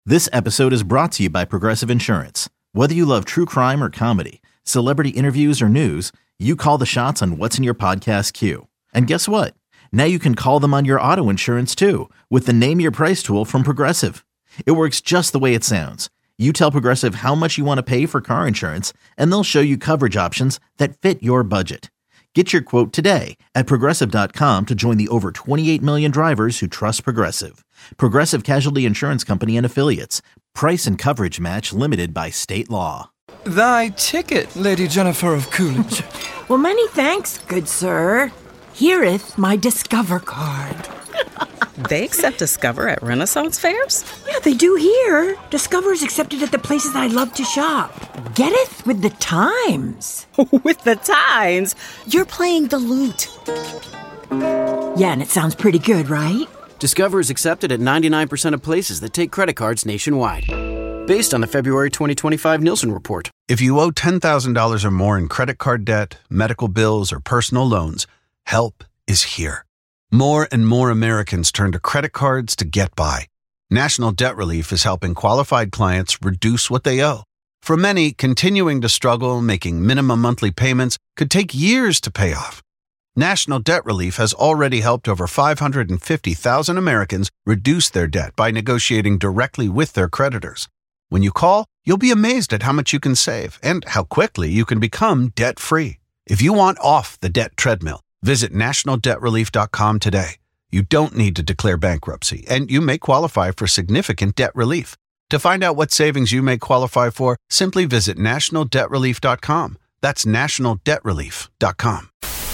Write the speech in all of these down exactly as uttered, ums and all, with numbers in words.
This episode is brought to you by Progressive Insurance. Whether you love true crime or comedy, celebrity interviews or news, you call the shots on what's in your podcast queue. And guess what? Now you can call them on your auto insurance too with the Name Your Price tool from Progressive. It works just the way it sounds. You tell Progressive how much you want to pay for car insurance, and they'll show you coverage options that fit your budget. Get your quote today at Progressive dot com to join the over twenty-eight million drivers who trust Progressive. Progressive Casualty Insurance Company and Affiliates. Price and coverage match limited by state law. Thy ticket, Lady Jennifer of Coolidge. Well, many thanks, good sir. Hereeth my Discover card. They accept Discover at Renaissance fairs? Yeah, they do here. Discover's accepted at the places I love to shop. Getteth with the times. With the times? You're playing the lute. Yeah, and it sounds pretty good, right? Discover is accepted at ninety-nine percent of places that take credit cards nationwide. Based on the February twenty twenty-five Nielsen report. If you owe ten thousand dollars or more in credit card debt, medical bills, or personal loans, help is here. More and more Americans turn to credit cards to get by. National Debt Relief is helping qualified clients reduce what they owe. For many, continuing to struggle making minimum monthly payments could take years to pay off. National Debt Relief has already helped over five hundred fifty thousand Americans reduce their debt by negotiating directly with their creditors. When you call, you'll be amazed at how much you can save and how quickly you can become debt-free. If you want off the debt treadmill, visit national debt relief dot com today. You don't need to declare bankruptcy, and you may qualify for significant debt relief. To find out what savings you may qualify for, simply visit national debt relief dot com. That's national debt relief dot com.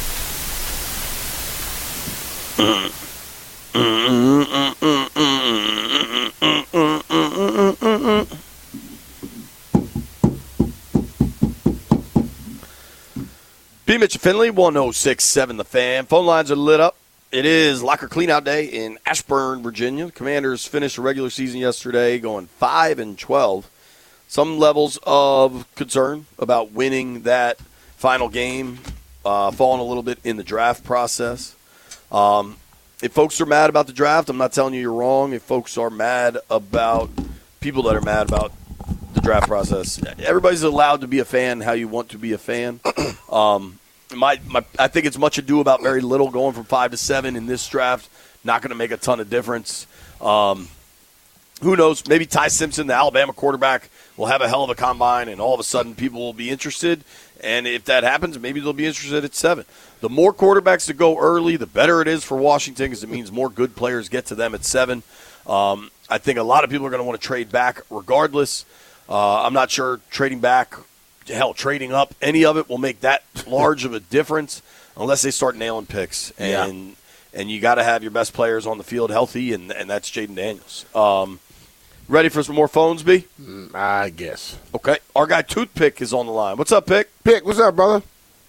B. Mitch Finley, one oh six point seven The Fan. Phone lines are lit up. It is locker cleanout day in Ashburn, Virginia. The Commanders finished the regular season yesterday going five and twelve. Some levels of concern about winning that final game, uh, falling a little bit in the draft process. Um, if folks are mad about the draft, I'm not telling you you're wrong. If folks are mad about people that are mad about the draft process, everybody's allowed to be a fan how you want to be a fan. Um, my, my, I think it's much ado about very little. Going from five to seven in this draft, not going to make a ton of difference. Um, who knows? Maybe Ty Simpson, the Alabama quarterback, will have a hell of a combine, and all of a sudden people will be interested. And if that happens, maybe they'll be interested at seven. The more quarterbacks that go early, the better it is for Washington because it means more good players get to them at seven. Um, I think a lot of people are going to want to trade back regardless. Uh, I'm not sure trading back, hell, trading up, any of it will make that large of a difference unless they start nailing picks. And yeah. and you got to have your best players on the field healthy, and, and that's Jaden Daniels. Um, ready for some more phones, B? Mm, I guess. Okay. Our guy Toothpick is on the line. What's up, Pick? Pick, what's up, brother?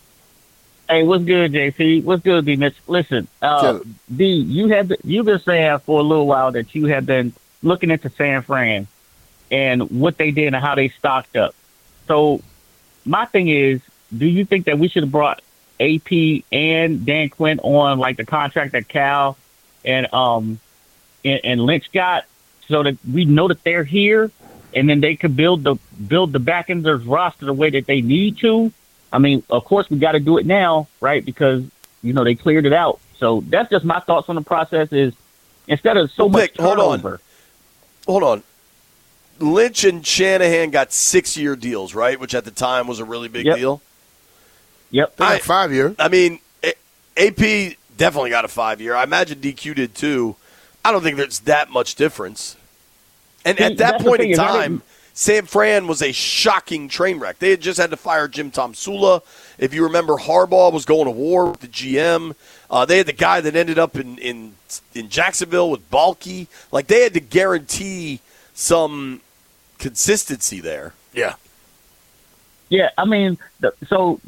Hey, what's good, J C? What's good, B. Mitch? Listen, uh, B, you have been, you've been saying for a little while that you have been looking into San Fran and what they did and how they stocked up. So my thing is, do you think that we should have brought A P and Dan Quinn on like the contract that Cal and um and, and Lynch got, so that we know that they're here, and then they could build the build the back end of their roster the way that they need to? I mean, of course, we got to do it now, right? Because, you know, they cleared it out. So that's just my thoughts on the process is instead of so well, much Pick, hold turnover. on. Hold on. Lynch and Shanahan got six-year deals, right? Which at the time was a really big yep. deal. Yep. I, five-year. I mean, A P definitely got a five-year. I imagine D Q did too. I don't think there's that much difference. And See, at that point in time, I San Fran was a shocking train wreck. They had just had to fire Jim Tomsula. If you remember, Harbaugh was going to war with the G M. Uh, they had the guy that ended up in, in in Jacksonville with Balky. Like, they had to guarantee some consistency there. Yeah. Yeah, I mean, the, so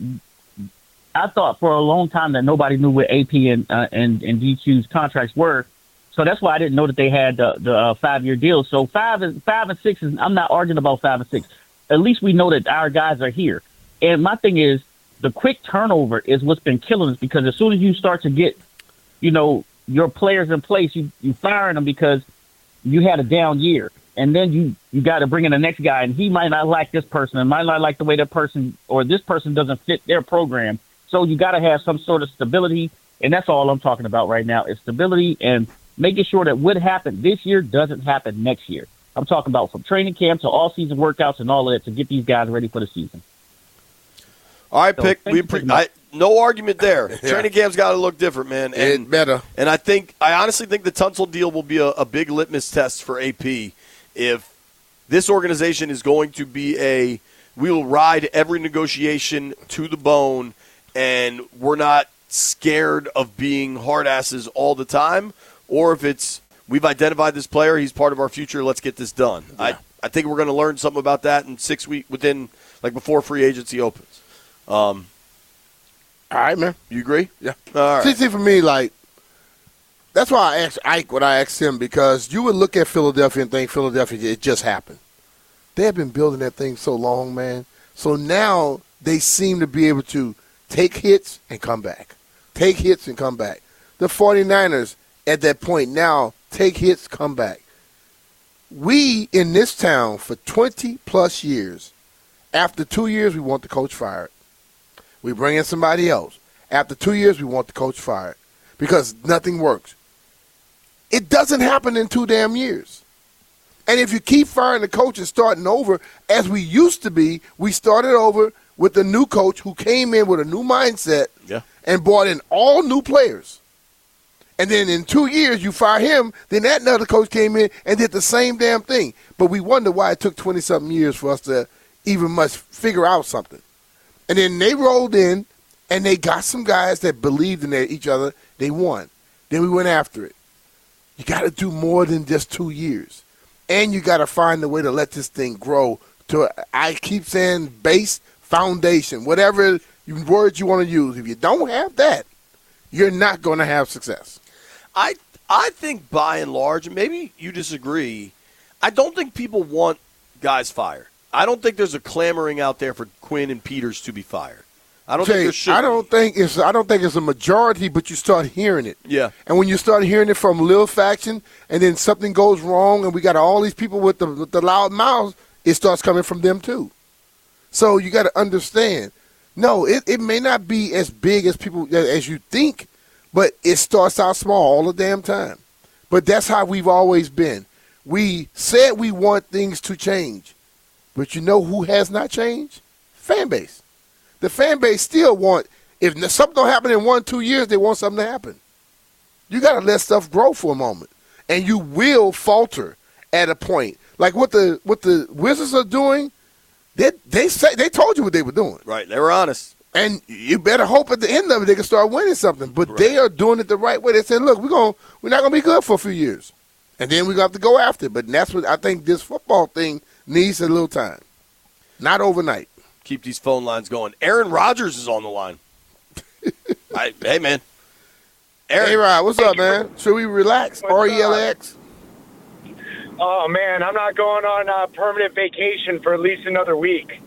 I thought for a long time that nobody knew what A P and uh, and, and D Q's contracts were. So that's why I didn't know that they had the, the uh, five-year deal. So five and five and six is, I'm not arguing about five and six. At least we know that our guys are here. And my thing is, the quick turnover is what's been killing us, because as soon as you start to get, you know, your players in place, you you firing them because you had a down year. and then you, you got to bring in the next guy, and he might not like this person, and might not like the way that person or this person doesn't fit their program. So you got to have some sort of stability, and that's all I'm talking about right now is stability and making sure that what happened this year doesn't happen next year. I'm talking about from training camp to all-season workouts and all of that to get these guys ready for the season. All right, So, Pick. We thank you pre- for that. I, no argument there. Yeah. Training camp's got to look different, man. And, It better. And I think I honestly think the Tunsil deal will be a, a big litmus test for A P if this organization is going to be a we will ride every negotiation to the bone and we're not scared of being hard asses all the time, or if it's we've identified this player, he's part of our future, let's get this done. Yeah. I, I think we're going to learn something about that in six weeks within like before free agency opens. Um, All right, man. you agree? Yeah. All right. See, see, for me, like, that's why I asked Ike what I asked him, because you would look at Philadelphia and think Philadelphia, it just happened. They have been building that thing so long, man. So now they seem to be able to take hits and come back. Take hits and come back. The 49ers, at that point now, take hits, come back. We, in this town, for twenty-plus years, after two years, we want the coach fired. We bring in somebody else. After two years, we want the coach fired because nothing works. It doesn't happen in two damn years. And if you keep firing the coach and starting over, as we used to be, we started over with a new coach who came in with a new mindset Yeah. and brought in all new players. And then in two years, you fire him, then that another coach came in and did the same damn thing. But we wonder why it took twenty-something years for us to even much figure out something. And then they rolled in, and they got some guys that believed in each other. They won. Then we went after it. You got to do more than just two years. And you got to find a way to let this thing grow to, I keep saying, base, foundation, whatever word you want to use. If you don't have that, you're not going to have success. I I think by and large, and maybe you disagree, I don't think people want guys fired. I don't think there's a clamoring out there for Quinn and Peters to be fired. I don't Jay, think there should I don't be. think it's I don't think it's a majority, but you start hearing it. Yeah. And when you start hearing it from a little faction, and then something goes wrong, and we got all these people with the with the loud mouths, it starts coming from them too. So you got to understand. No, it, it may not be as big as people as you think, but it starts out small all the damn time. But that's how we've always been. We said we want things to change, but you know who has not changed? Fan base. The fan base still want, if something don't happen in one, two years, they want something to happen. You got to let stuff grow for a moment, and you will falter at a point. Like what the what the Wizards are doing, they they say they told you what they were doing. Right, they were honest. And you better hope at the end of it they can start winning something. But Right. they are doing it the right way. They said, look, we're going we're not gonna be good for a few years. And then we're gonna have to go after it. But that's what I think this football thing needs a little time. Not overnight. Keep these phone lines going. Aaron Rodgers is on the line. I, hey, man. Aaron. Hey, Rod, what's up, man? Should we relax? What's R E L X? Oh, man, I'm not going on a permanent vacation for at least another week.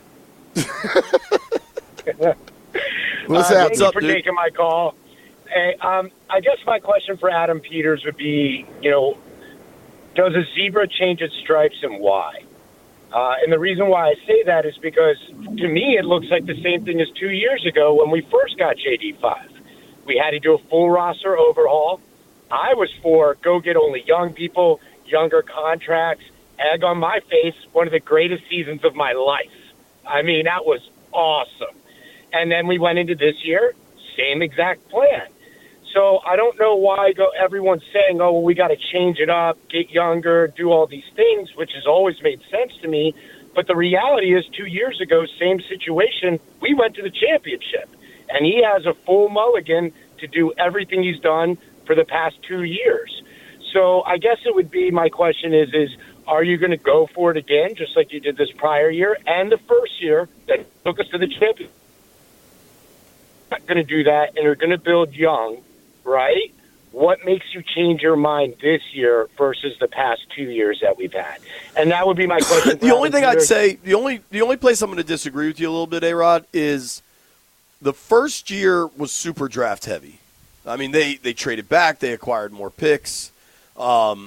What's uh, up? Thank you for taking my call. Hey, um, I guess my question for Adam Peters would be, you know, does a zebra change its stripes and why? Uh, and the reason why I say that is because, to me, it looks like the same thing as two years ago when we first got J D five. We had to do a full roster overhaul. I was for go get only young people, younger contracts, egg on my face, one of the greatest seasons of my life. I mean, that was awesome. And then we went into this year, same exact plan. So I don't know why go, everyone's saying, oh, well, we got to change it up, get younger, do all these things, which has always made sense to me. But the reality is two years ago, same situation, we went to the championship. And he has a full mulligan to do everything he's done for the past two years. So I guess it would be, my question is, is are you going to go for it again, just like you did this prior year and the first year that took us to the championship? Not going to do that, and you're going to build young, right? What makes you change your mind this year versus the past two years that we've had? And that would be my question. The only thing I'd say, the only the only place I'm going to disagree with you a little bit, A-Rod, is the first year was super draft heavy. I mean, they, they traded back, they acquired more picks. Um,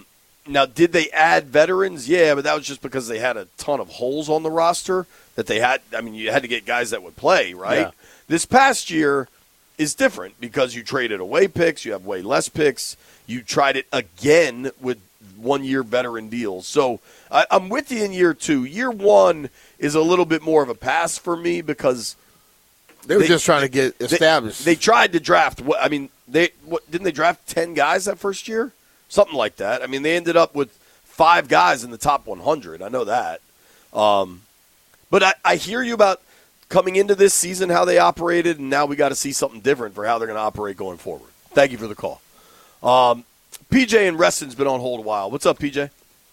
Now, did they add veterans? Yeah, but that was just because they had a ton of holes on the roster that they had. I mean, you had to get guys that would play, right? Yeah. This past year is different because you traded away picks. You have way less picks. You tried it again with one-year veteran deals. So I, I'm with you in year two. Year one is a little bit more of a pass for me because they were they, just trying to get established. They, they tried to draft. I mean, they what, didn't they draft ten guys that first year? Something like that. I mean, they ended up with five guys in the top one hundred. I know that. Um, but I, I hear you about coming into this season, how they operated, and now we got to see something different for how they're going to operate going forward. Thank you for the call. Um, P J in Reston's been on hold a while. What's up, P J?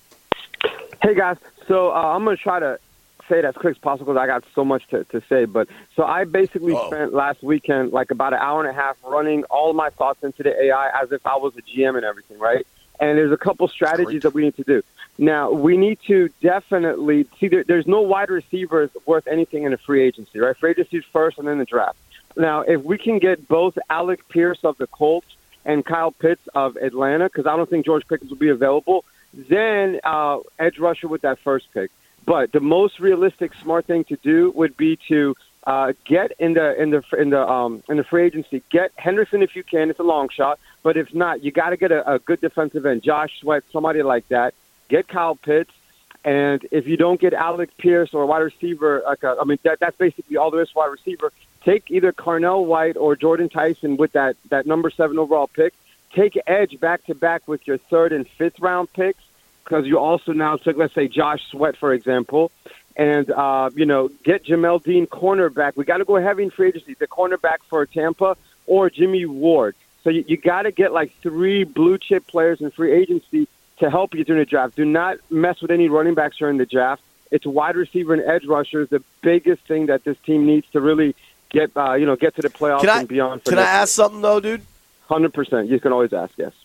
Hey, guys. So uh, I'm going to try to say it as quick as possible because I got so much to, to say. But so I basically Uh-oh. spent last weekend like about an hour and a half running all of my thoughts into the A I as if I was a G M and everything, right? And there's a couple strategies that we need to do. Now, we need to definitely see there, there's no wide receivers worth anything in a free agency, right? Free agency is first and then the draft. Now, if we can get both Alec Pierce of the Colts and Kyle Pitts of Atlanta, because I don't think George Pickens will be available, then uh, edge rusher with that first pick. But the most realistic, smart thing to do would be to uh, get in the in the in the um, in the free agency. Get Henderson if you can. It's a long shot, but if not, you got to get a, a good defensive end, Josh Sweat, somebody like that. Get Kyle Pitts, and if you don't get Alec Pierce or a wide receiver, like a, I mean that that's basically all there is for wide receiver. Take either Carnell White or Jordan Tyson with that that number seven overall pick. Take edge back to back with your third and fifth round picks. Because you also now took, let's say, Josh Sweat, for example, and, uh, you know, get Jamel Dean cornerback. We got to go heavy in free agency, the cornerback for Tampa or Jimmy Ward. So you, you got to get like three blue-chip players in free agency to help you during the draft. Do not mess with any running backs during the draft. It's wide receiver and edge rushers, the biggest thing that this team needs to really get, uh, you know, get to the playoffs I, and beyond. For can I ask year. something, though, dude? one hundred percent. You can always ask, yes.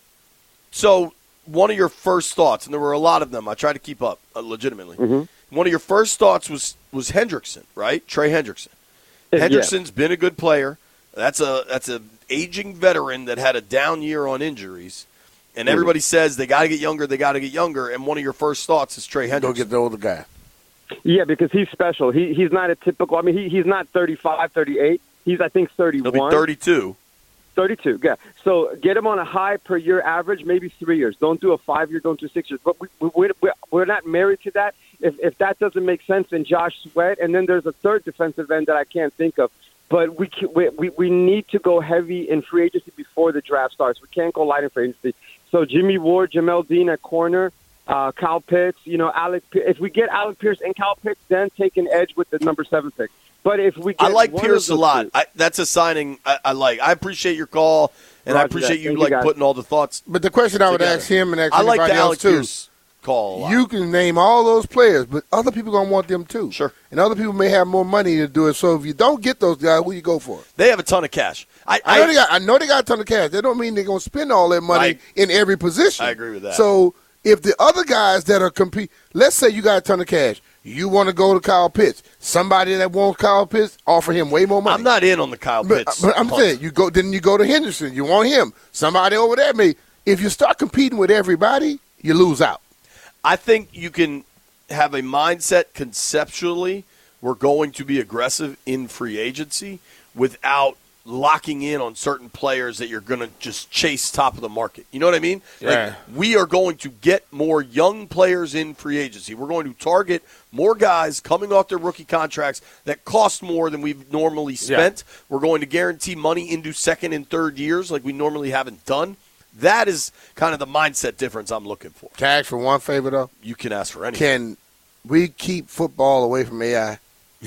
So – one of your first thoughts, and there were a lot of them. I tried to keep up, uh, legitimately. Mm-hmm. One of your first thoughts was was Hendrickson, right? Trey Hendrickson. Yeah. Hendrickson's been a good player. That's a that's a aging veteran that had a down year on injuries, and mm-hmm. everybody says they got to get younger. They got to get younger. And one of your first thoughts is Trey Hendrickson. Go get the older guy. Yeah, because he's special. He he's not a typical. I mean, he he's not thirty-five, thirty-eight. He's I think thirty-one. He'll be thirty-two. thirty-two, yeah. So get him on a high per year average, maybe three years. Don't do a five year, don't do six years. But we, we, we, we're not married to that. If, if that doesn't make sense, then Josh Sweat. And then there's a third defensive end that I can't think of. But we, we we need to go heavy in free agency before the draft starts. We can't go light in free agency. So Jimmy Ward, Jamel Dean at corner, uh, Kyle Pitts, you know, Alec. If we get Alec Pierce and Kyle Pitts, then take an edge with the number seven pick. But if we get I like Pierce a lot. I, that's a signing I, I like. I appreciate your call, and Roger I appreciate that. you Thank like you, putting all the thoughts. But the question I would together. ask him and ask I like anybody the else Alec too. Pierce call a lot. You can name all those players, but other people gonna want them too. Sure. And other people may have more money to do it. So if you don't get those guys, who you go for? They have a ton of cash. I, I, I know they got. I know they got a ton of cash. That don't mean they're gonna spend all that money Right. in every position. I agree with that. So if the other guys that are compete, let's say you got a ton of cash, you want to go to Kyle Pitts. Somebody that wants Kyle Pitts, offer him way more money. I'm not in on the Kyle But, Pitts. but I'm punt. saying you go. Then you go to Henderson. You want him. Somebody over there may. If you start competing with everybody, you lose out. I think you can have a mindset conceptually. We're going to be aggressive in free agency without locking in on certain players that you're going to just chase top of the market. You know what I mean? Yeah. Like, we are going to get more young players in free agency. We're going to target more guys coming off their rookie contracts that cost more than we've normally spent. Yeah. We're going to guarantee money into second and third years like we normally haven't done. That is kind of the mindset difference I'm looking for. Can I ask for one favor, though? You can ask for anything. Can we keep football away from A I?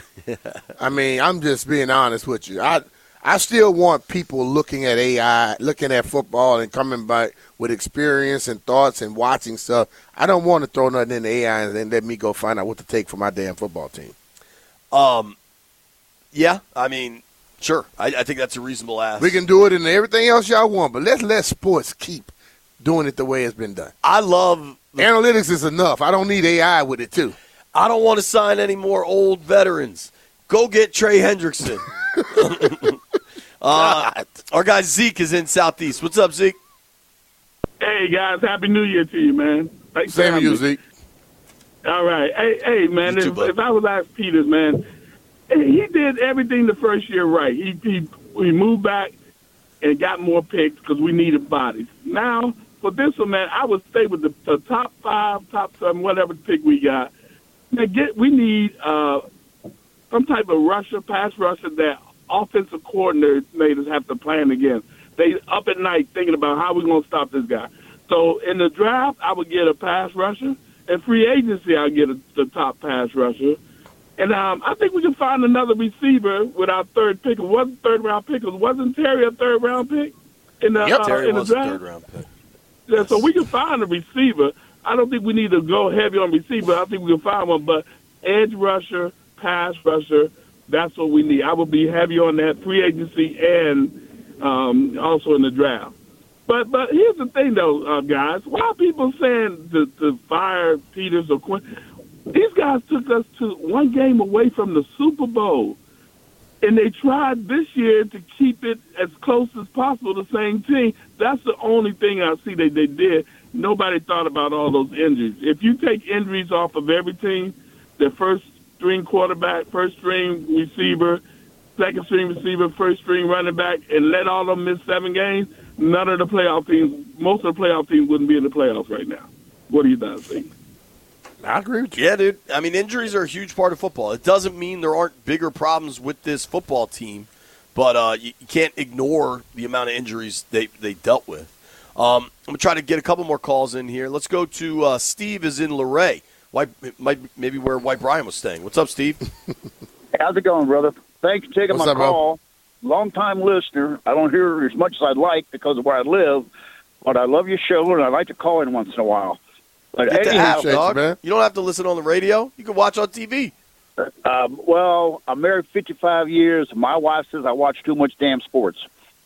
I mean, I'm just being honest with you. I I still want people looking at A I, looking at football and coming back with experience and thoughts and watching stuff. I don't want to throw nothing in the A I and then let me go find out what to take for my damn football team. Um, yeah, I mean, sure. I, I think that's a reasonable ask. We can do it in everything else y'all want, but let's let sports keep doing it the way it's been done. I love the, analytics is enough. I don't need A I with it too. I don't want to sign any more old veterans. Go get Trey Hendrickson. uh, our guy Zeke is in Southeast. What's up, Zeke? Hey, guys. Happy New Year to you, man. Thanks Same for to you, having me. Zeke. All right. Hey, hey man, You too, if, bud. if I was Alex Peters, man, he did everything the first year right. He, he we moved back and got more picks because we needed bodies. Now, for this one, man, I would stay with the, the top five, top seven, whatever pick we got. Man, get, we need uh, some type of rusher, pass rusher that offensive coordinators have to plan against. They up at night thinking about how we're going to stop this guy. So in the draft, I would get a pass rusher. In free agency, I'll get a, the top pass rusher. And um, I think we can find another receiver with our third pick. It wasn't third round pick. It wasn't Terry a third round pick in the, Yep, uh, Terry in the was a draft? third round pick. Yeah, so we can find a receiver. I don't think we need to go heavy on receiver. I think we can find one. But edge rusher, pass rusher, that's what we need. I would be heavy on that free agency and um, also in the draft. But but here's the thing, though, uh, guys. Why are people saying to, to fire Peters or Quinn? These guys took us to one game away from the Super Bowl. And they tried this year to keep it as close as possible, the same team. That's the only thing I see that they did. Nobody thought about all those injuries. If you take injuries off of every team, the first string quarterback, first string receiver, second string receiver, first string running back, and let all of them miss seven games, none of the playoff teams, most of the playoff teams wouldn't be in the playoffs right now. What do you guys think? I agree with you. Yeah, dude. I mean, injuries are a huge part of football. It doesn't mean there aren't bigger problems with this football team, but uh, you, you can't ignore the amount of injuries they, they dealt with. Um, I'm going to try to get a couple more calls in here. Let's go to uh, Steve is in Luray. White, might, maybe where White Brian was staying. What's up, Steve? How's it going, brother? Thanks for taking What's my up, bro? call. Long-time listener. I don't hear as much as I'd like because of where I live, but I love your show, and I like to call in once in a while. But Get the anyhow, app, dog. man. You don't have to listen on the radio. You can watch on T V. um, well, I'm married fifty-five years. My wife says I watch too much damn sports.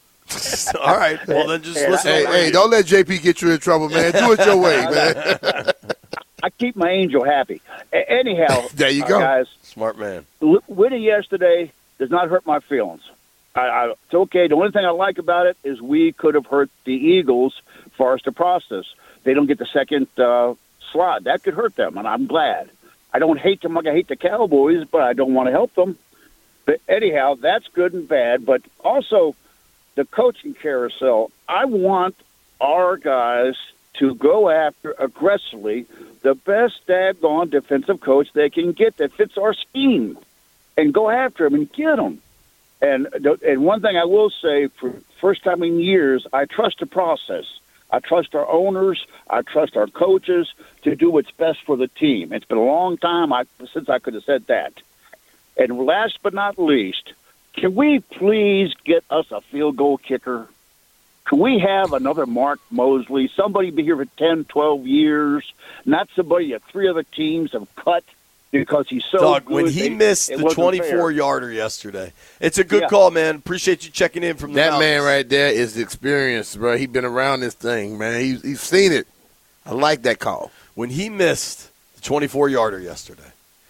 All right. Well, then just Hey, listen Hey, on the hey, radio. don't let J P get you in trouble, man. Do it your way, man. I keep my angel happy. A- anyhow, There you uh, go. guys, Smart man. l- winning yesterday does not hurt my feelings. I, I, it's okay. The only thing I like about it is we could have hurt the Eagles for us to process. They don't get the second uh, slot. That could hurt them, and I'm glad. I don't hate them like I hate the Cowboys, but I don't want to help them. But anyhow, that's good and bad. But also, the coaching carousel. I want our guys to go after aggressively the best daggone defensive coach they can get that fits our scheme, and go after him and get him. And and one thing I will say, for the first time in years, I trust the process. I trust our owners. I trust our coaches to do what's best for the team. It's been a long time I, since I could have said that. And last but not least, can we please get us a field goal kicker? Can we have another Mark Mosley, somebody be here for ten, twelve years, not somebody that three other teams have cut because he's so Doug, good. when he they- missed it the wasn't twenty-four fair. yarder yesterday, it's a good Yeah. call, man. Appreciate you checking in from the That mountains. man right there is the experience, bro. He's been around this thing, man. He's, he's seen it. I like that call. When he missed the twenty-four yarder yesterday,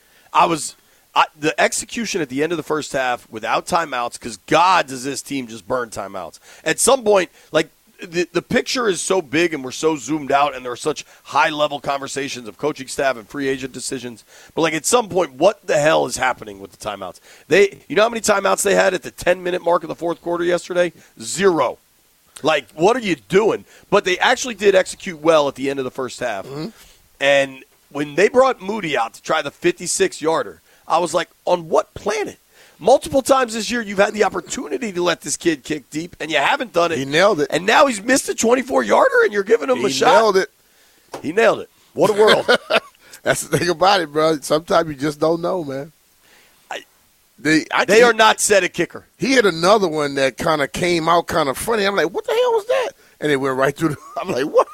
I was I, the execution at the end of the first half without timeouts, because God does this team just burn timeouts. At some point, like the, the picture is so big and we're so zoomed out and there are such high-level conversations of coaching staff and free agent decisions. But, like, at some point, what the hell is happening with the timeouts? They, you know how many timeouts they had at the ten-minute mark of the fourth quarter yesterday? Zero. Like, what are you doing? But they actually did execute well at the end of the first half. Mm-hmm. And when they brought Moody out to try the fifty-six yarder, I was like, on what planet? Multiple times this year, you've had the opportunity to let this kid kick deep, and you haven't done it. He nailed it. And now he's missed a twenty-four yarder, and you're giving him he a shot. He nailed it. He nailed it. What a world. That's the thing about it, bro. Sometimes you just don't know, man. I, they I, they he, are not set a kicker. He had another one that kind of came out kind of funny. I'm like, what the hell was that? And it went right through the – I'm like, what?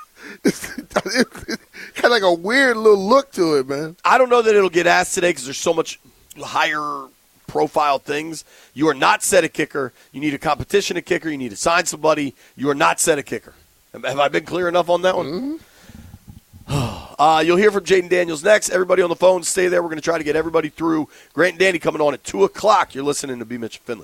It had like a weird little look to it, man. I don't know that it'll get asked today because there's so much higher profile things. You are not set a kicker. You need a competition a kicker. You need to sign somebody. You are not set a kicker. Have I been clear enough on that one? Mm-hmm. uh, you'll hear from Jaden Daniels next. Everybody on the phone, stay there. We're going to try to get everybody through. Grant and Danny coming on at two o'clock. You're listening to B. Mitch and Finley.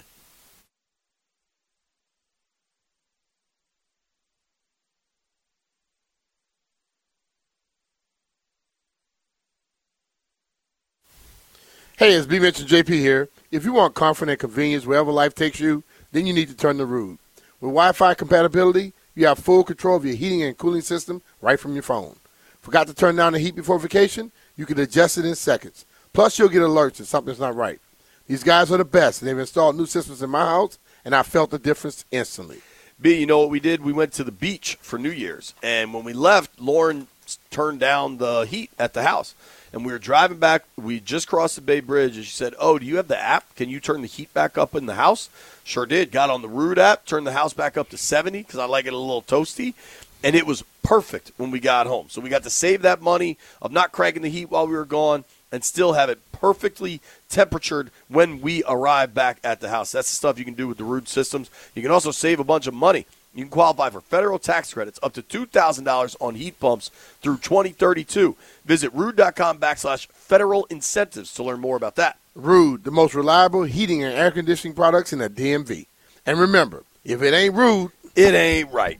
Hey, it's B. Mitch and J P here. If you want comfort and convenience wherever life takes you, then you need to turn to Ruud. With Wi-Fi compatibility, you have full control of your heating and cooling system right from your phone. Forgot to turn down the heat before vacation? You can adjust it in seconds. Plus, you'll get alerts if something's not right. These guys are the best, and they've installed new systems in my house, and I felt the difference instantly. B, you know what we did? We went to the beach for New Year's, and when we left, Lauren turned down the heat at the house. And we were driving back. We just crossed the Bay Bridge, and she said, oh, do you have the app? Can you turn the heat back up in the house? Sure did. Got on the Ruud app, turned the house back up to seventy because I like it a little toasty. And it was perfect when we got home. So we got to save that money of not cranking the heat while we were gone and still have it perfectly temperatured when we arrive back at the house. That's the stuff you can do with the Ruud systems. You can also save a bunch of money. You can qualify for federal tax credits up to two thousand dollars on heat pumps through twenty thirty-two. Visit Ruud.com backslash federal incentives to learn more about that. Ruud, the most reliable heating and air conditioning products in the D M V. And remember, if it ain't Ruud, it ain't right.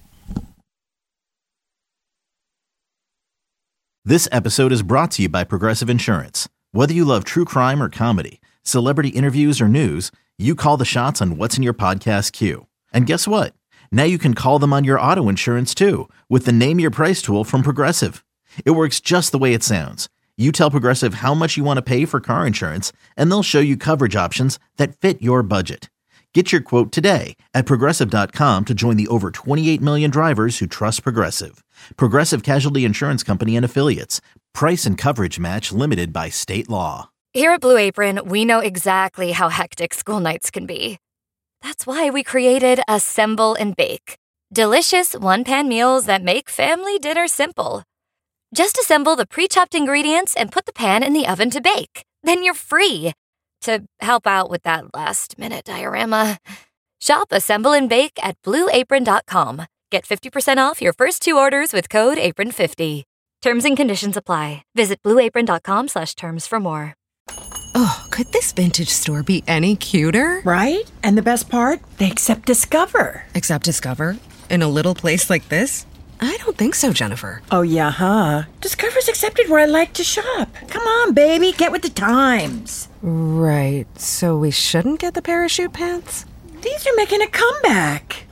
This episode is brought to you by Progressive Insurance. Whether you love true crime or comedy, celebrity interviews or news, you call the shots on what's in your podcast queue. And guess what? Now you can call them on your auto insurance too with the Name Your Price tool from Progressive. It works just the way it sounds. You tell Progressive how much you want to pay for car insurance, and they'll show you coverage options that fit your budget. Get your quote today at Progressive dot com to join the over twenty-eight million drivers who trust Progressive. Progressive Casualty Insurance Company and Affiliates. Price and coverage match limited by state law. Here at Blue Apron, we know exactly how hectic school nights can be. That's why we created Assemble and Bake. Delicious one-pan meals that make family dinner simple. Just assemble the pre-chopped ingredients and put the pan in the oven to bake. Then you're free. To help out with that last-minute diorama, shop Assemble and Bake at blue apron dot com. Get fifty percent off your first two orders with code apron fifty. Terms and conditions apply. Visit blue apron dot com slash terms for more. Oh, could this vintage store be any cuter? Right? And the best part? They accept Discover. Accept Discover? In a little place like this? I don't think so, Jennifer. Oh, yeah, huh? Discover's accepted where I like to shop. Come on, baby, get with the times. Right, so we shouldn't get the parachute pants? These are making a comeback.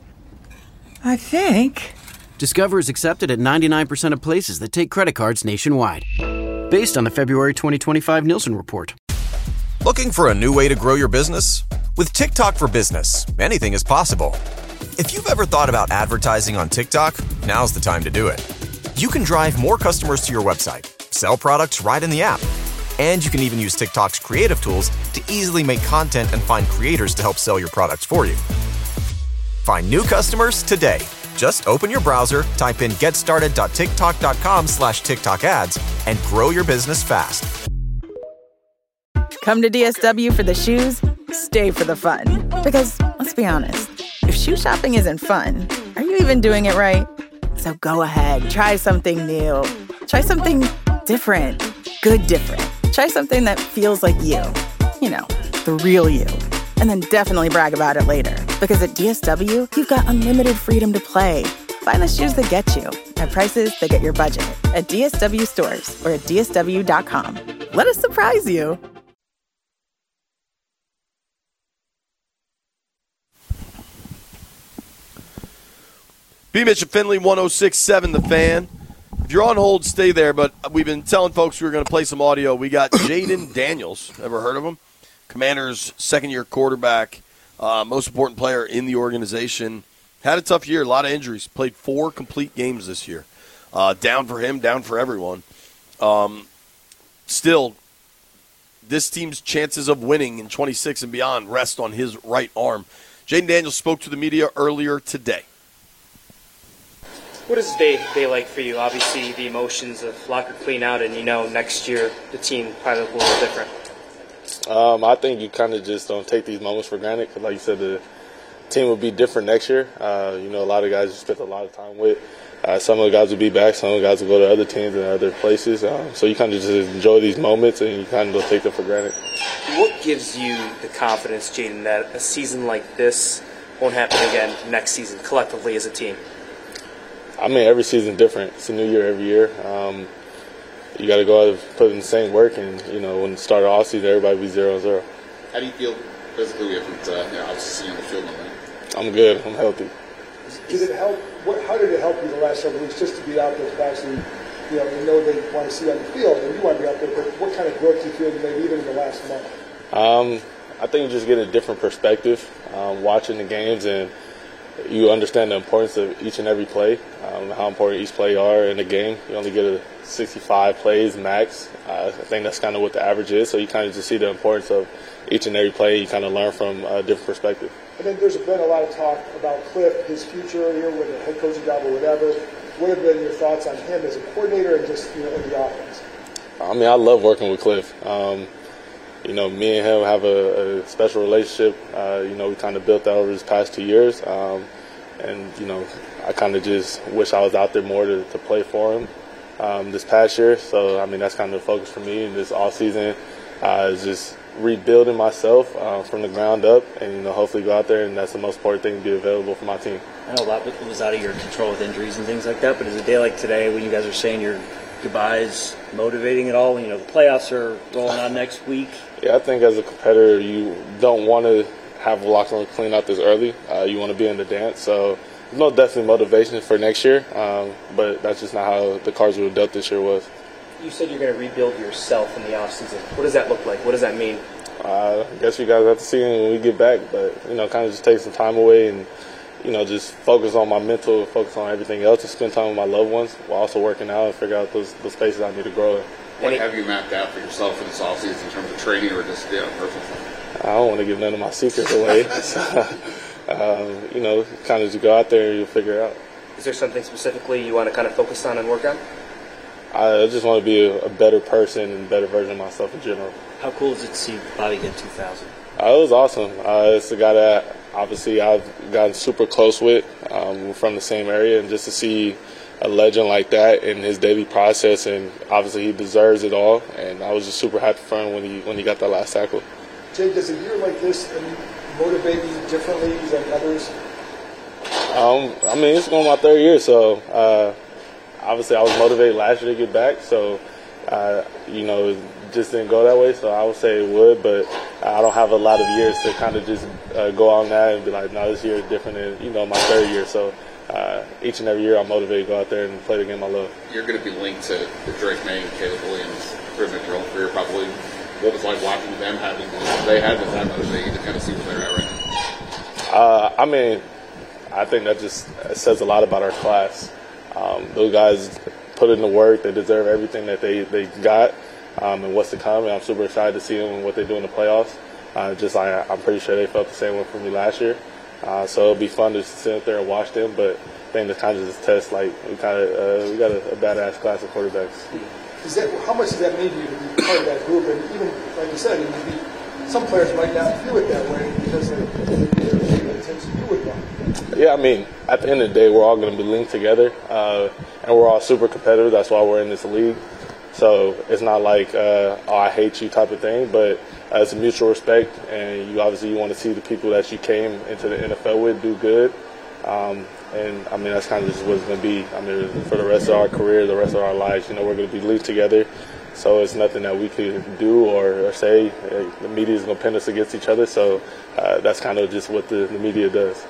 I think. Discover is accepted at ninety-nine percent of places that take credit cards nationwide. Based on the February twenty twenty-five Nielsen report. Looking for a new way to grow your business? With TikTok for Business, anything is possible. If you've ever thought about advertising on TikTok, now's the time to do it. You can drive more customers to your website, sell products right in the app, and you can even use TikTok's creative tools to easily make content and find creators to help sell your products for you. Find new customers today. Just open your browser, type in getstarted.tiktok.com slash TikTok ads, and grow your business fast. Come to D S W for the shoes, stay for the fun. Because, let's be honest, if shoe shopping isn't fun, are you even doing it right? So go ahead, try something new. Try something different. Good different. Try something that feels like you. You know, the real you. And then definitely brag about it later. Because at D S W, you've got unlimited freedom to play. Find the shoes that get you at prices that get your budget at D S W stores or at D S W dot com. Let us surprise you. B. Mitch and Finley, one oh six point seven The Fan. If you're on hold, stay there, but we've been telling folks we were going to play some audio. We got Jayden Daniels. Ever heard of him? Commanders' second-year quarterback, uh, most important player in the organization. Had a tough year, a lot of injuries. Played four complete games this year. Uh, down for him, down for everyone. Um, still, this team's chances of winning in twenty-six and beyond rest on his right arm. Jayden Daniels spoke to the media earlier today. What is the day, day like for you? Obviously, the emotions of locker clean out, and you know next year the team probably look a little different. Um, I think you kind of just don't take these moments for granted because, like you said, the team will be different next year. Uh, you know, a lot of guys you spent a lot of time with. Uh, some of the guys will be back. Some of the guys will go to other teams and other places. Um, so you kind of just enjoy these moments and you kind of don't take them for granted. What gives you the confidence, Jayden, that a season like this won't happen again next season collectively as a team? I mean, every season's different. It's a new year every year. Um, you got to go out and put in the same work. And, you know, when it started off season, everybody be zero and zero. How do you feel physically if it's, uh, you know, obviously seeing on the field and all that? I'm good. I'm healthy. Did it help? What, how did it help you the last several weeks just to be out there to actually, you know, you know they want to see you on the field and you want to be out there, but what kind of growth do you feel you made even in the last month? Um, I think you just get a different perspective um, watching the games, and you understand the importance of each and every play, um, how important each play are in the game. You only get a sixty-five plays max. Uh, I think that's kind of what the average is, so you kind of just see the importance of each and every play. You kind of learn from a different perspective. And then there's been a lot of talk about Cliff, his future here with the head coaching job or whatever. What have been your thoughts on him as a coordinator and just, you know, in the offense? I mean, I love working with Cliff. Um, you know, me and him have a, a special relationship. Uh, you know, we kind of built that over these past two years. Um, and, you know, I kind of just wish I was out there more to, to play for him um, this past year. So, I mean, that's kind of the focus for me in this offseason uh, is just rebuilding myself uh, from the ground up and, you know, hopefully go out there, and that's the most important thing, to be available for my team. I know a lot was out of your control with injuries and things like that, but is a day like today when you guys are saying your goodbyes motivating at all? You know, the playoffs are rolling on next week. Yeah, I think as a competitor, you don't want to have a locker room clean out this early. Uh, you want to be in the dance. So there's no definitely motivation for next year, um, but that's just not how the cards were dealt this year was. You said you're going to rebuild yourself in the offseason. What does that look like? What does that mean? Uh, I guess you guys have to see it when we get back, but, you know, kind of just take some time away and, you know, just focus on my mental, focus on everything else, and spend time with my loved ones while also working out and figure out those, those spaces I need to grow in. What have you mapped out for yourself for this offseason in terms of training or just, yeah, personal stuff? I don't want to give none of my secrets away. so, um, you know, kind of just go out there and you'll figure it out. Is there something specifically you want to kind of focus on and work on? I just want to be a, a better person and a better version of myself in general. How cool is it to see Bobby get two thousand? Uh, it was awesome. Uh, it's a guy that obviously I've gotten super close with. Um, we're from the same area, and just to see a legend like that in his daily process, and obviously he deserves it all. And I was just super happy for him when he when he got that last tackle. Jay, does a year like this motivate you differently than others? Um, I mean, it's going my third year, so uh, obviously I was motivated last year to get back. So, uh, you know, it just didn't go that way. So I would say it would, but I don't have a lot of years to kind of just uh, go on that and be like, no, this year is different than, you know, my third year. So uh, each and every year I'm motivated to go out there and play the game I love. You're going to be linked to the Drake May and Caleb Williams pretty much your whole career, probably. What was it like watching them having they had this time of day to kind of see where they're at right now? Uh, I mean, I think that just says a lot about our class. Um, those guys put in the work. They deserve everything that they, they got um, and what's to come. And I'm super excited to see them and what they do in the playoffs. Uh, just I, I'm pretty sure they felt the same way for me last year. Uh, so it'll be fun to sit up there and watch them. But I think the kind of just test, like, we kind of uh, we got a, a badass class of quarterbacks. Is that, how much does that mean to you to be part of that group? And even, like you said, it be, some players might not feel it that way because they, they, they tend to do it wrong. Yeah, I mean, at the end of the day, we're all going to be linked together, uh, and we're all super competitive. That's why we're in this league. So it's not like, uh, oh, I hate you type of thing, but uh, it's a mutual respect, and you obviously you want to see the people that you came into the N F L with do good. Um, and, I mean, that's kind of just what it's going to be. I mean, for the rest of our career, the rest of our lives, you know, we're going to be linked together. So it's nothing that we could do or, or say. Uh, the media is going to pin us against each other. So uh, that's kind of just what the, the media does.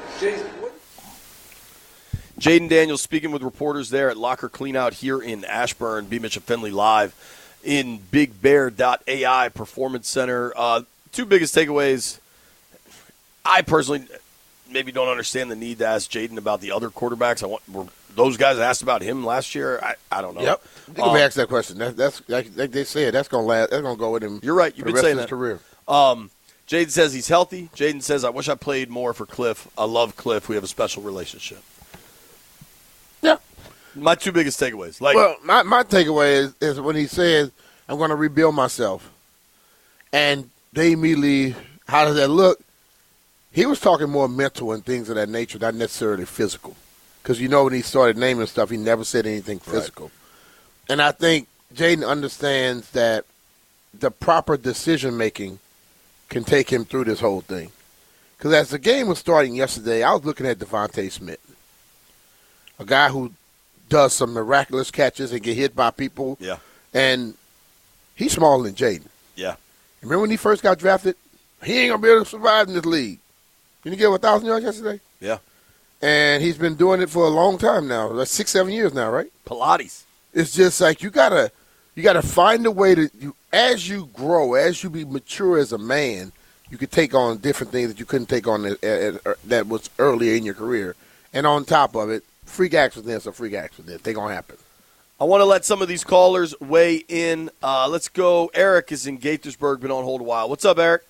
Jaden Daniels speaking with reporters there at Locker Cleanout here in Ashburn. B. Mitch and Finley live in Big Bear dot A I Performance Center. Uh, two biggest takeaways. I personally maybe don't understand the need to ask Jaden about the other quarterbacks. I want were those guys asked about him last year. I, I don't know. Yep, you can um, ask that question. That, that's like, like they said. That's gonna last. That's gonna go with him. You're right. You've been saying that. Career. Um, Jaden says he's healthy. Jaden says, "I wish I played more for Cliff. I love Cliff. We have a special relationship." Yeah. My two biggest takeaways. Like, well, my my takeaway is, is when he says, "I'm going to rebuild myself," and they immediately, how does that look? He was talking more mental and things of that nature, not necessarily physical. Because, you know, when he started naming stuff, he never said anything physical. Right. And I think Jaden understands that the proper decision-making can take him through this whole thing. Because as the game was starting yesterday, I was looking at Devontae Smith, a guy who does some miraculous catches and get hit by people. Yeah. And he's smaller than Jaden. Yeah. Remember when he first got drafted? He ain't going to be able to survive in this league. Didn't he get one thousand yards yesterday? Yeah. And he's been doing it for a long time now. That's six, seven years now, right? Pilates. It's just like you got to you gotta find a way to, you, as you grow, as you be mature as a man, you could take on different things that you couldn't take on at, at, at, that was earlier in your career. And on top of it, freak accidents are freak accidents. They're going to happen. I want to let some of these callers weigh in. Uh, let's go. Eric is in Gaithersburg, been on hold a while. What's up, Eric?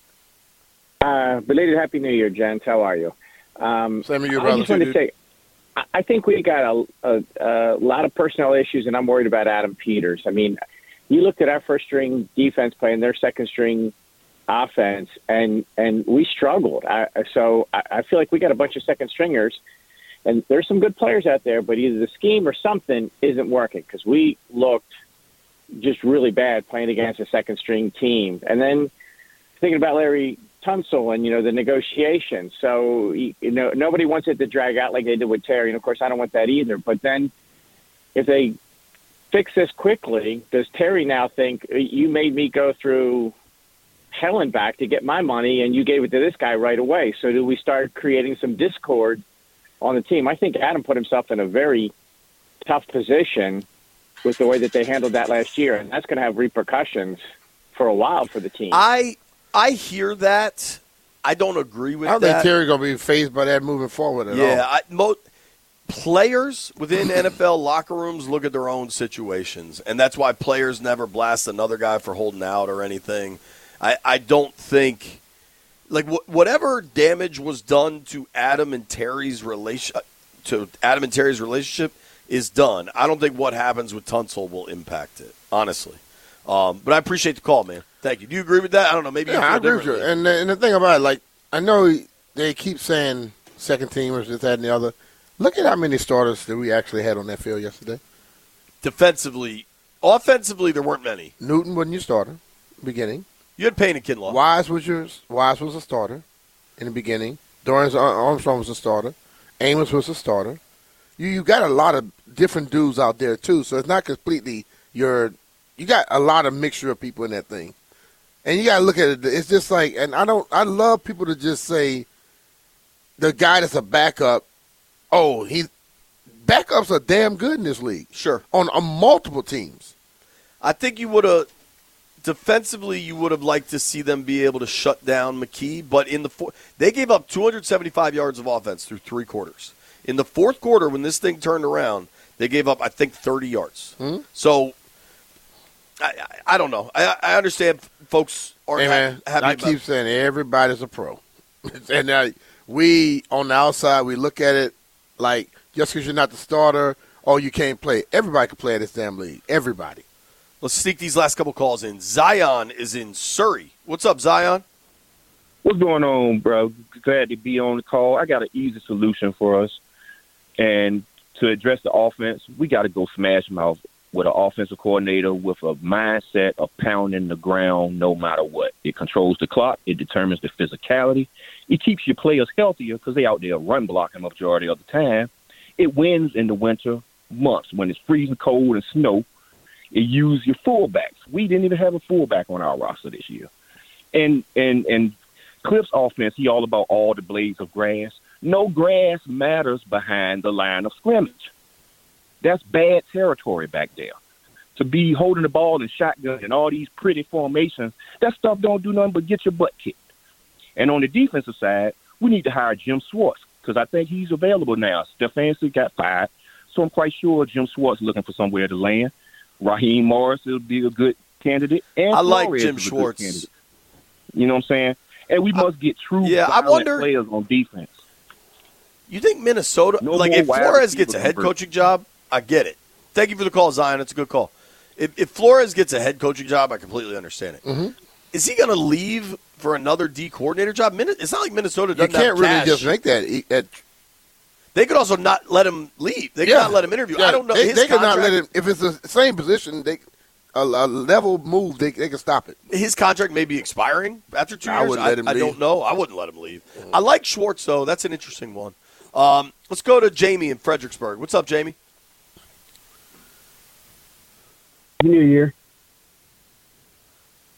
Uh, belated Happy New Year, gents. How are you? Um, Same to you, I brother. just want to say, I- I think we got a, a, a lot of personnel issues, and I'm worried about Adam Peters. I mean, you looked at our first-string defense playing their second-string offense, and and we struggled. I, so I, I feel like we got a bunch of second-stringers, and there's some good players out there, but either the scheme or something isn't working because we looked just really bad playing against a second-string team. And then thinking about Larry Tunsil and, you know, the negotiation. So, you know, nobody wants it to drag out like they did with Terry. And, of course, I don't want that either. But then if they fix this quickly, does Terry now think you made me go through hell and back to get my money and you gave it to this guy right away? So do we start creating some discord on the team? I think Adam put himself in a very tough position with the way that they handled that last year. And that's going to have repercussions for a while for the team. I I hear that. I don't agree with I don't that. think Terry's going to be fazed by that moving forward at yeah, all. I, mo- players within N F L locker rooms look at their own situations, and that's why players never blast another guy for holding out or anything. I, I don't think – like wh- whatever damage was done to Adam and Terry's relation to Adam and Terry's relationship is done. I don't think what happens with Tunsil will impact it, honestly. Um, but I appreciate the call, man. Thank you. Do you agree with that? I don't know. Maybe yeah, you feel I agree with you. differently. And the, and the thing about it, like, I know they keep saying second teamers, this, that, and the other. Look at how many starters that we actually had on that field yesterday. Defensively, offensively, there weren't many. Newton wasn't your starter beginning. You had Payne and Kinlaw. Wise was your Wise was a starter in the beginning. Dorian Armstrong was a starter. Amos was a starter. You you got a lot of different dudes out there too, so it's not completely your. You got a lot of mixture of people in that thing, and you got to look at it. It's just like, and I don't. I love people to just say, the guy that's a backup. Oh, he backups are damn good in this league. Sure, on, on multiple teams. I think you would have defensively. You would have liked to see them be able to shut down McKee, but in the four, they gave up two hundred seventy-five yards of offense through three quarters. In the fourth quarter, when this thing turned around, they gave up, I think, thirty yards. Hmm? So. I, I, I don't know. I, I understand folks aren't hey, man, ha- happy I about keep it. saying everybody's a pro. and uh, we, on the outside, we look at it like just because you're not the starter, oh, you can't play. Everybody can play in this damn league. Everybody. Let's sneak these last couple calls in. Zion is in Surrey. What's up, Zion? What's going on, bro? Glad to be on the call. I got an easy solution for us. And to address the offense, we got to go smash mouth with an offensive coordinator with a mindset of pounding the ground no matter what. It controls the clock. It determines the physicality. It keeps your players healthier because they out there run blocking the majority of the time. It wins in the winter months when it's freezing cold and snow. It uses your fullbacks. We didn't even have a fullback on our roster this year. And and and Cliff's offense, he all about all the blades of grass. No grass matters behind the line of scrimmage. That's bad territory back there. To be holding the ball and shotgun and all these pretty formations, that stuff don't do nothing but get your butt kicked. And on the defensive side, we need to hire Jim Schwartz because I think he's available now. Stefanski got fired, so I'm quite sure Jim Schwartz is looking for somewhere to land. Raheem Morris will be a good candidate. And I like Flores Jim is a good Schwartz. candidate. You know what I'm saying? And we must get true yeah, I violent wonder- players on defense. You think Minnesota, No like more if wide Flores gets a receiver head conversion. coaching job, I get it. Thank you for the call, Zion. It's a good call. If, if Flores gets a head coaching job, I completely understand it. Mm-hmm. Is he going to leave for another D coordinator job? Min- It's not like Minnesota You doesn't can't have really cash. just make that. e- that They could also not let him leave. They could Yeah. not let him interview. Yeah, I don't know. They, his they could not contract- let him. If it's the same position, they a, a level move, they they can stop it. His contract may be expiring after two I years. wouldn't let him I leave. don't know. I wouldn't let him leave. I like Schwartz, though. That's an interesting one. Um, let's go to Jamie in Fredericksburg. What's up, Jamie? New Year.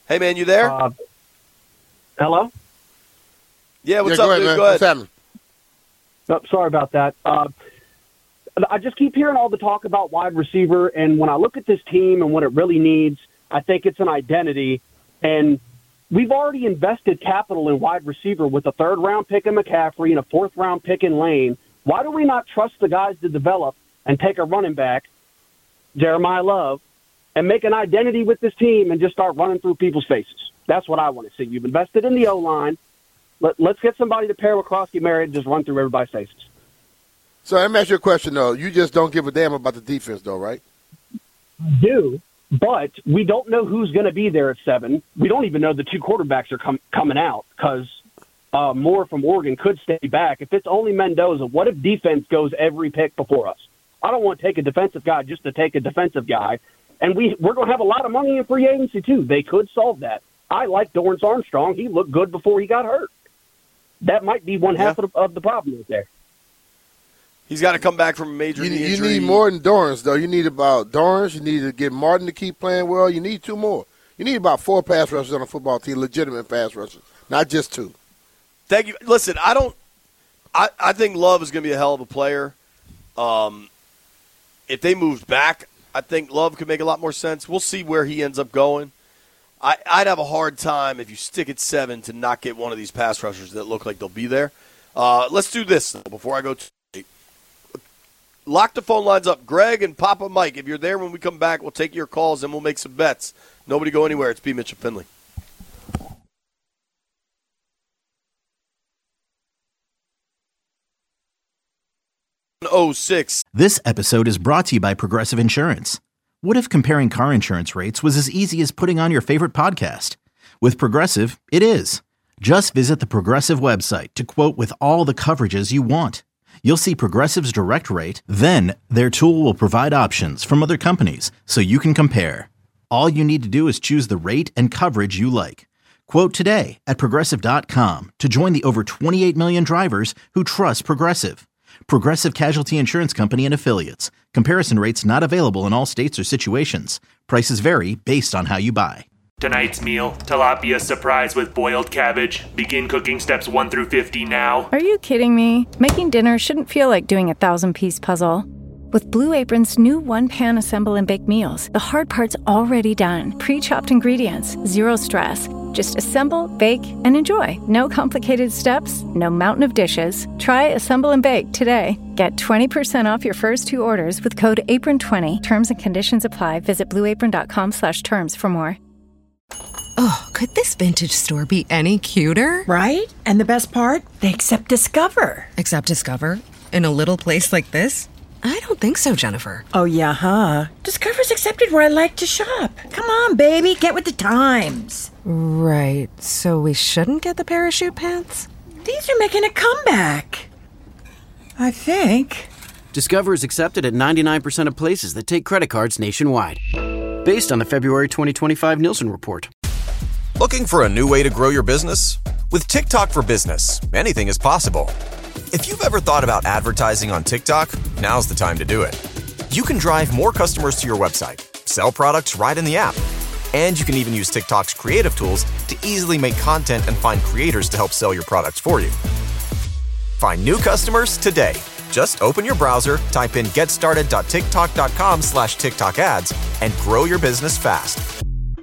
Hey, man, you there? Uh, hello? Yeah, what's yeah, up, go ahead, dude? man. Go ahead. What's happening? Oh, sorry about that. Uh, I just keep hearing all the talk about wide receiver, and when I look at this team and what it really needs, I think it's an identity. And we've already invested capital in wide receiver with a third-round pick in McCaffrey and a fourth-round pick in Lane. Why do we not trust the guys to develop and take a running back, Jeremiah Love, and make an identity with this team and just start running through people's faces? That's what I want to see. You've invested in the O-line. Let, let's get somebody to pair with Crosby Marriott and just run through everybody's faces. So let me ask you a question, though. You just don't give a damn about the defense, though, right? I do, but we don't know who's going to be there at seven. We don't even know the two quarterbacks are com- coming out because uh, Moore from Oregon could stay back. If it's only Mendoza, what if defense goes every pick before us? I don't want to take a defensive guy just to take a defensive guy. And we, we're going to have a lot of money in free agency, too. They could solve that. I like Dorrance Armstrong. He looked good before he got hurt. That might be one half yeah. of, the, of the problem right there. He's got to come back from a major You, knee you injury. need more than Dorrance, though. You need about Dorrance. You need to get Martin to keep playing well. You need two more. You need about four pass rushers on a football team, legitimate pass rushers, not just two. Thank you. Listen, I don't I, – I think Love is going to be a hell of a player. Um, if they moved back, I think Love could make a lot more sense. We'll see where he ends up going. I, I'd have a hard time if you stick at seven to not get one of these pass rushers that look like they'll be there. Uh, let's do this, though, before I go to lock the phone lines up. Greg and Papa Mike, if you're there when we come back, we'll take your calls and we'll make some bets. Nobody go anywhere. It's B. Mitchell Finley. oh six This episode is brought to you by Progressive Insurance. What if comparing car insurance rates was as easy as putting on your favorite podcast? With Progressive, it is. Just visit the Progressive website to quote with all the coverages you want. You'll see Progressive's direct rate, then their tool will provide options from other companies so you can compare. All you need to do is choose the rate and coverage you like. Quote today at Progressive dot com to join the over twenty-eight million drivers who trust Progressive. Progressive Casualty Insurance Company and Affiliates. Comparison rates not available in all states or situations. Prices vary based on how you buy. Tonight's meal, tilapia surprise with boiled cabbage. Begin cooking steps one through fifty now. Are you kidding me? Making dinner shouldn't feel like doing a thousand-piece puzzle. With Blue Apron's new one-pan assemble and bake meals, the hard part's already done. Pre-chopped ingredients, zero stress. Just assemble, bake, and enjoy. No complicated steps, no mountain of dishes. Try Assemble and Bake today. Get twenty percent off your first two orders with code apron twenty. Terms and conditions apply. Visit blueapron.com slash terms for more. Oh, could this vintage store be any cuter? Right? And the best part? They accept Discover. Accept Discover? In a little place like this? I don't think so, Jennifer. Oh, yeah, huh? Discover's accepted where I like to shop. Come on, baby, get with the times. Right, so we shouldn't get the parachute pants? These are making a comeback. I think. Discover is accepted at ninety-nine percent of places that take credit cards nationwide. Based on the February twenty twenty-five Nielsen report. Looking for a new way to grow your business? With TikTok for Business, anything is possible. If you've ever thought about advertising on TikTok, now's the time to do it. You can drive more customers to your website, sell products right in the app, and you can even use TikTok's creative tools to easily make content and find creators to help sell your products for you. Find new customers today. Just open your browser, type in getstarted.tiktok.com slash TikTok ads, and grow your business fast.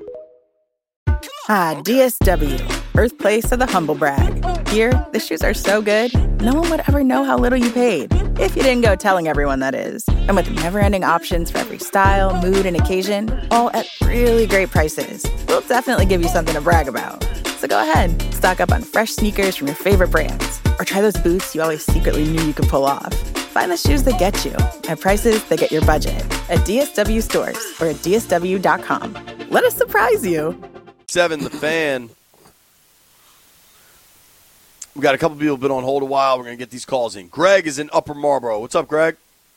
Ah, D S W, birthplace of the humble brag. Here, the shoes are so good, no one would ever know how little you paid. If you didn't go telling everyone, that is. And with never-ending options for every style, mood, and occasion, all at really great prices, we'll definitely give you something to brag about. So go ahead, stock up on fresh sneakers from your favorite brands, or try those boots you always secretly knew you could pull off. Find the shoes that get you at prices that get your budget at D S W stores or at D S W dot com. Let us surprise you. Seven, the fan. We got a couple people been on hold a while. We're going to get these calls in. Greg is in Upper Marlboro. What's up, Greg?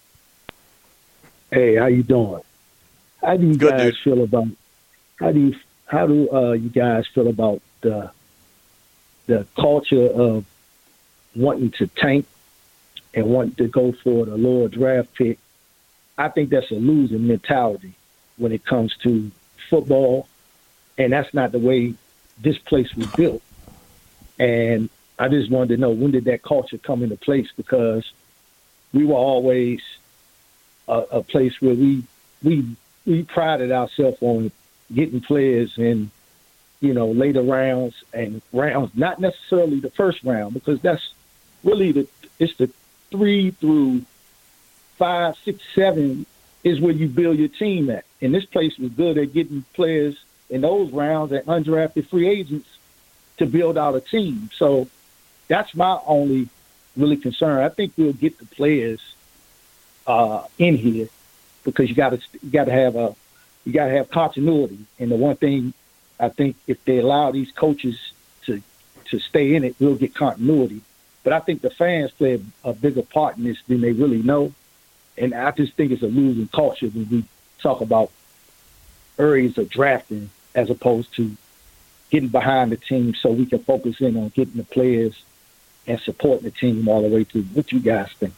Hey, how you doing? How do you Good, guys dude. feel about how do you how do uh, you guys feel about the the culture of wanting to tank and wanting to go for the lower draft pick? I think that's a losing mentality when it comes to football. And that's not the way this place was built. And I just wanted to know, when did that culture come into place? Because we were always a, a place where we we we prided ourselves on getting players in, you know, later rounds and rounds, not necessarily the first round, because that's really the it's the three through five, six, seven is where you build your team at. And this place was good at getting players in those rounds and undrafted free agents to build out a team. So that's my only really concern. I think we'll get the players uh, in here because you got to you got to have a you got to have continuity. And the one thing I think, if they allow these coaches to to stay in it, we'll get continuity. But I think the fans play a, a bigger part in this than they really know. And I just think it's a losing culture when we talk about areas of drafting as opposed to getting behind the team so we can focus in on getting the players and supporting the team all the way through. What you guys think?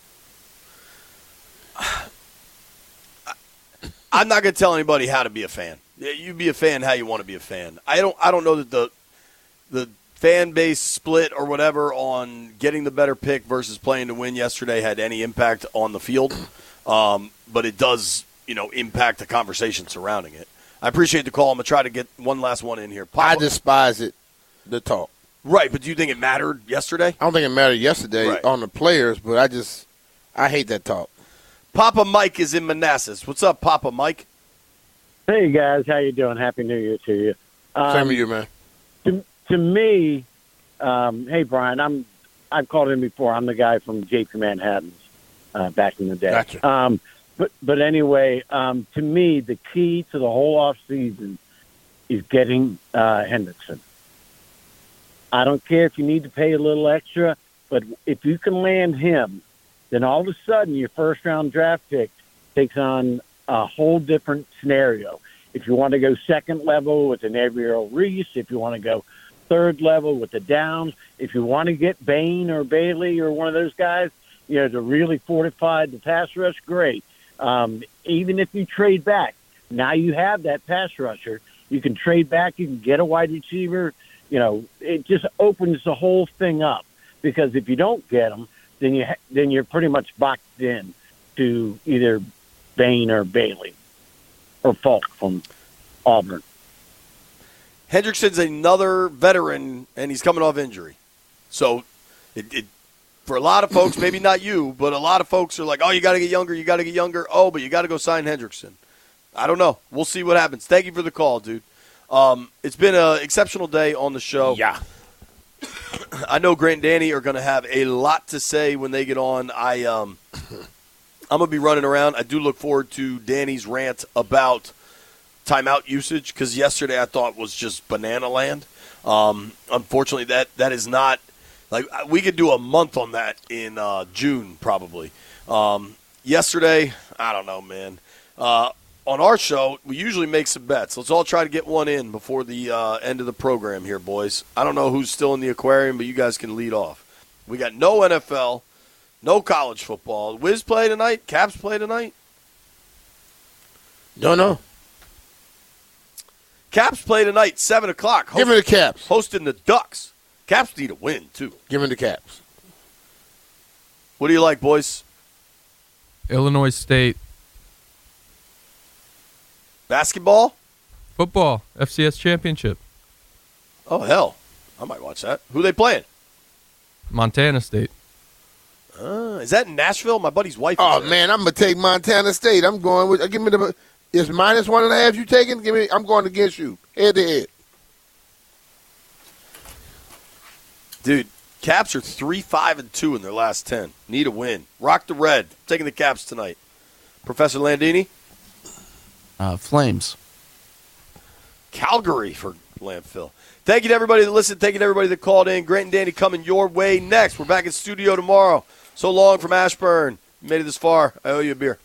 I'm not going to tell anybody how to be a fan. You be a fan how you want to be a fan. I don't I don't know that the the fan base split or whatever on getting the better pick versus playing to win yesterday had any impact on the field. Um, but it does, you know, impact the conversation surrounding it. I appreciate the call. I'm going to try to get one last one in here. Papa. I despise it, the talk. Right, but do you think it mattered yesterday? I don't think it mattered yesterday right. on the players, but I just I hate that talk. Papa Mike is in Manassas. What's up, Papa Mike? Hey, guys. How you doing? Happy New Year to you. Um, Same to you, man. To, to me, um, hey, Brian, I'm, I've called in before. I'm the guy from J P Manhattan's uh, back in the day. Gotcha. Um, but, but anyway, um, to me, the key to the whole offseason is getting uh, Hendrickson. I don't care if you need to pay a little extra, but if you can land him, then all of a sudden your first-round draft pick takes on a whole different scenario. If you want to go second level with an Avery Reese, if you want to go third level with the Downs, if you want to get Bain or Bailey or one of those guys, you know, to really fortify the pass rush, great. Um, even if you trade back, now you have that pass rusher. You can trade back. You can get a wide receiver. You know, it just opens the whole thing up, because if you don't get them, then you ha- then you're pretty much boxed in to either Bain or Bailey or Falk from Auburn. Hendrickson's another veteran, and he's coming off injury. So it, it for a lot of folks, maybe not you, but a lot of folks are like, oh, you got to get younger, you got to get younger. Oh, but you got to go sign Hendrickson. I don't know. We'll see what happens. Thank you for the call, dude. Um, it's been an exceptional day on the show. Yeah. I know Grant and Danny are going to have a lot to say when they get on. I, um, I'm going to be running around. I do look forward to Danny's rant about timeout usage, because yesterday I thought was just banana land. Um, unfortunately, that, that is not – like we could do a month on that in uh, June probably. Um, yesterday, I don't know, man. Uh, on our show, we usually make some bets. Let's all try to get one in before the uh, end of the program here, boys. I don't know who's still in the aquarium, but you guys can lead off. We got no N F L, no college football. Wiz play tonight? Caps play tonight? Don't know. Caps play tonight, seven o'clock. Host, Give me the Caps. Hosting the Ducks. Caps need a win, too. Give me the Caps. What do you like, boys? Illinois State. Basketball? Football. F C S championship. Oh, hell. I might watch that. Who they playing? Montana State. Uh, is that in Nashville? My buddy's wife. Oh, is man, I'm going to take Montana State. I'm going with – give me the – is minus one and a half you taking? Give me. I'm going against you, head to head. Dude, Caps are three, five, and two in their last ten. Need a win. Rock the red. Taking the Caps tonight. Professor Landini? Uh, Flames. Calgary for landfill. Thank you to everybody that listened. Thank you to everybody that called in. Grant and Danny coming your way next. We're back in studio tomorrow. So long from Ashburn. You made it this far. I owe you a beer.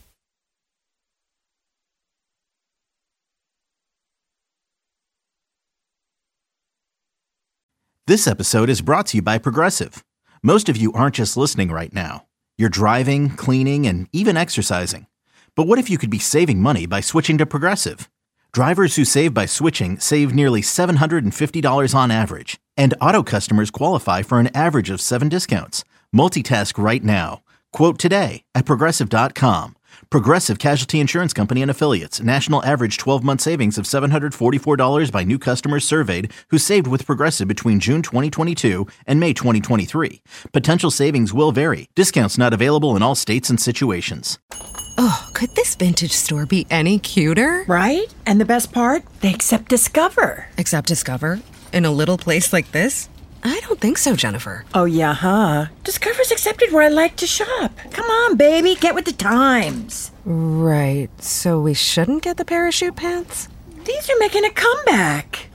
This episode is brought to you by Progressive. Most of you aren't just listening right now. You're driving, cleaning, and even exercising. But what if you could be saving money by switching to Progressive? Drivers who save by switching save nearly seven hundred fifty dollars on average. And auto customers qualify for an average of seven discounts. Multitask right now. Quote today at Progressive dot com. Progressive Casualty Insurance Company and Affiliates. National average twelve-month savings of seven hundred forty-four dollars by new customers surveyed who saved with Progressive between June twenty twenty-two and May twenty twenty-three. Potential savings will vary. Discounts not available in all states and situations. Oh, could this vintage store be any cuter? Right? And the best part? They accept Discover. Accept Discover? In a little place like this? I don't think so, Jennifer. Oh, yeah, huh? Discover's accepted where I like to shop. Come on, baby, get with the times. Right, so we shouldn't get the parachute pants? These are making a comeback.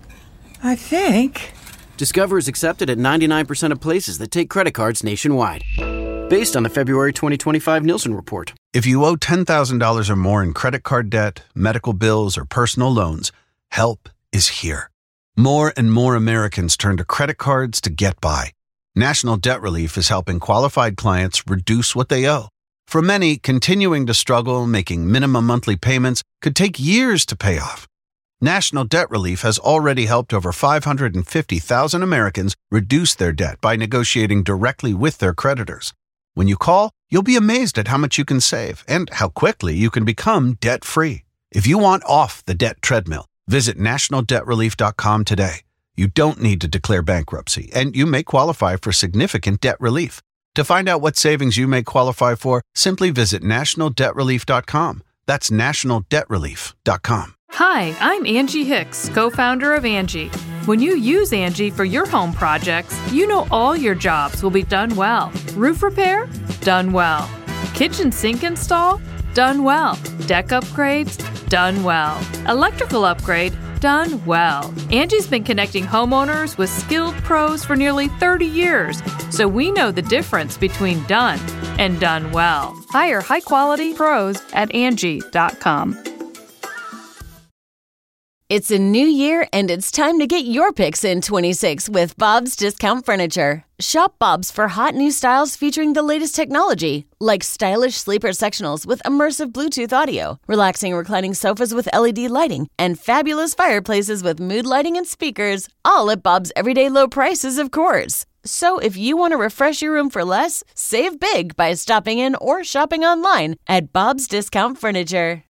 I think. Discover is accepted at ninety-nine percent of places that take credit cards nationwide. Based on the February twenty twenty-five Nielsen report. If you owe ten thousand dollars or more in credit card debt, medical bills, or personal loans, help is here. More and more Americans turn to credit cards to get by. National Debt Relief is helping qualified clients reduce what they owe. For many, continuing to struggle making minimum monthly payments could take years to pay off. National Debt Relief has already helped over five hundred fifty thousand Americans reduce their debt by negotiating directly with their creditors. When you call, you'll be amazed at how much you can save and how quickly you can become debt-free. If you want off the debt treadmill, visit national debt relief dot com today. You don't need to declare bankruptcy, and you may qualify for significant debt relief. To find out what savings you may qualify for, simply visit national debt relief dot com. That's national debt relief dot com. Hi, I'm Angie Hicks, co-founder of Angie. When you use Angie for your home projects, you know all your jobs will be done well. Roof repair? Done well. Kitchen sink install? Done well. Deck upgrades? Done well. Electrical upgrade? Done well. Angie's been connecting homeowners with skilled pros for nearly thirty years, so we know the difference between done and done well. Hire high-quality pros at Angie dot com. It's a new year, and it's time to get your picks in twenty-six with Bob's Discount Furniture. Shop Bob's for hot new styles featuring the latest technology, like stylish sleeper sectionals with immersive Bluetooth audio, relaxing reclining sofas with L E D lighting, and fabulous fireplaces with mood lighting and speakers, all at Bob's everyday low prices, of course. So if you want to refresh your room for less, save big by stopping in or shopping online at Bob's Discount Furniture.